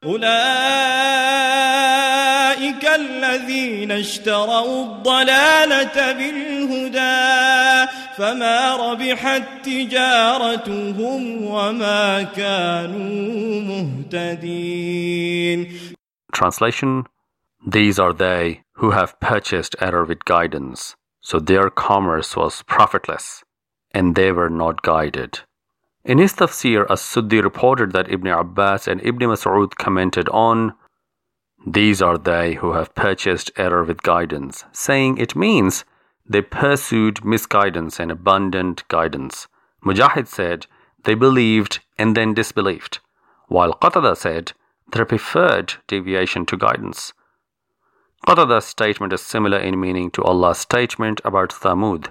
أولئك الذين اشتروا الضلالة بالهدى فما ربحت تجارتهم وما كانوا مهتدين. Translation: These are they who have purchased error with guidance, so their commerce was profitless, and they were not guided. In his tafsir, As-Suddi reported that Ibn Abbas and Ibn Mas'ud commented on, "These are they who have purchased error with guidance," saying it means they pursued misguidance and abundant guidance. Mujahid said they believed and then disbelieved, while Qatada said they preferred deviation to guidance. Qatada's statement is similar in meaning to Allah's statement about Thamud.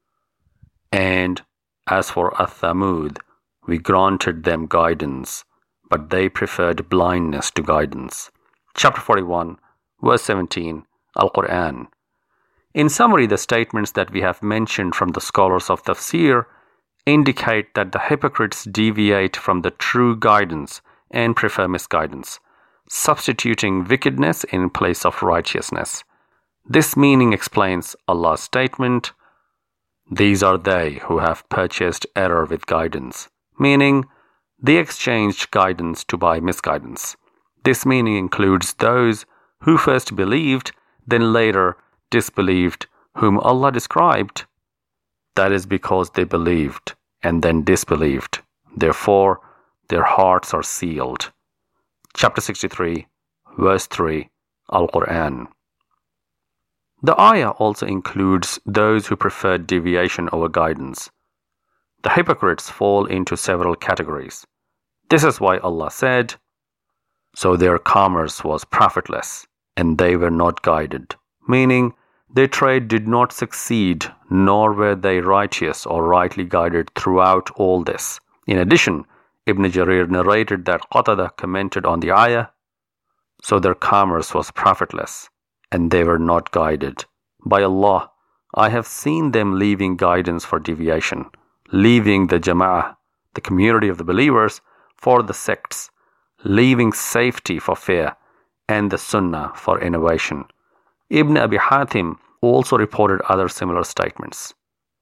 And as for Thamud, we granted them guidance, but they preferred blindness to guidance. Chapter 41, verse 17, Al-Quran. In summary, the statements that we have mentioned from the scholars of tafsir indicate that the hypocrites deviate from the true guidance and prefer misguidance, substituting wickedness in place of righteousness. This meaning explains Allah's statement, "These are they who have purchased error with guidance," meaning they exchanged guidance to buy misguidance. This meaning includes those who first believed, then later disbelieved, whom Allah described. That is because they believed and then disbelieved. Therefore, their hearts are sealed. Chapter 63, verse 3, Al-Quran. The ayah also includes those who prefer deviation over guidance. The hypocrites fall into several categories. This is why Allah said, "So their commerce was profitless, and they were not guided," meaning their trade did not succeed, nor were they righteous or rightly guided throughout all this. In addition, Ibn Jarir narrated that Qatada commented on the ayah, "So their commerce was profitless, and they were not guided. By Allah, I have seen them leaving guidance for deviation, leaving the Jama'ah, the community of the believers, for the sects, leaving safety for fear, and the Sunnah for innovation." Ibn Abi Hatim also reported other similar statements.